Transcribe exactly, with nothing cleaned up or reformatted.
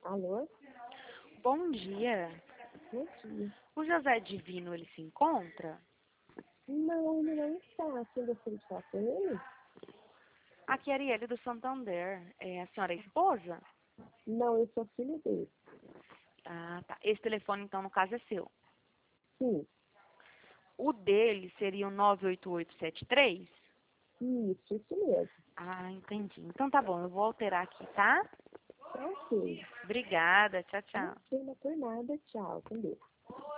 Alô? Bom dia. Bom dia. O José Divino, ele se encontra? Não, ele não está. Você gostaria de falar com ele? Aqui é Arielle do Santander. É, a senhora é esposa? Não, eu sou filho dele. Ah, tá. Esse telefone, então, no caso, é seu. Sim, O dele seria o nove oito oito sete três? isso, isso mesmo. Ah, entendi. Então tá bom, eu vou alterar aqui, tá? Ok. Obrigada. Tchau, Não tchau. pena por nada. Tchau. Com Deus.